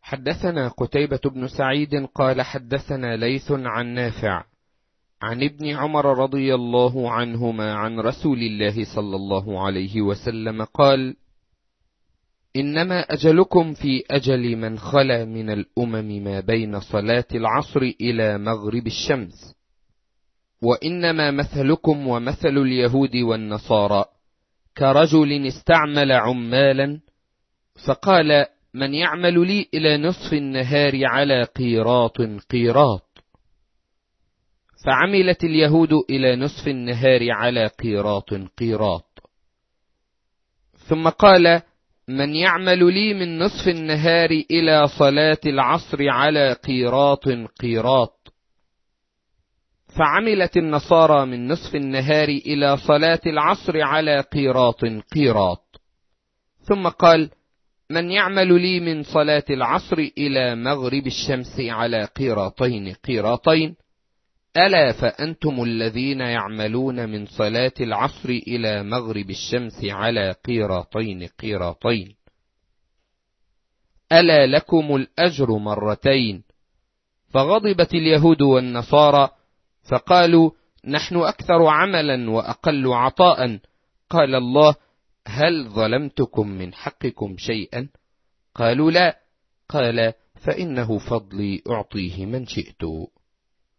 حدثنا قتيبة بن سعيد قال حدثنا ليث عن نافع عن ابن عمر رضي الله عنهما عن رسول الله صلى الله عليه وسلم قال: إنما أجلكم في أجل من خلا من الأمم ما بين صلاة العصر إلى مغرب الشمس، وإنما مثلكم ومثل اليهود والنصارى كرجل استعمل عمالا فقال: من يعمل لي إلى نصف النهار على قيراط قيراط، فعملت اليهود إلى نصف النهار على قيراط قيراط، ثم قال: من يعمل لي من نصف النهار إلى صلاة العصر على قيراط قيراط، فعملت النصارى من نصف النهار إلى صلاة العصر على قيراط قيراط، ثم قال: من يعمل لي من صلاة العصر إلى مغرب الشمس على قيراطين قيراطين، ألا فأنتم الذين يعملون من صلاة العصر إلى مغرب الشمس على قيراطين قيراطين، ألا لكم الأجر مرتين. فغضبت اليهود والنصارى فقالوا: نحن أكثر عملا وأقل عطاء. قال الله: هل ظلمتكم من حقكم شيئا؟ قالوا لا. قال: فإنه فضلي أعطيه من شئت.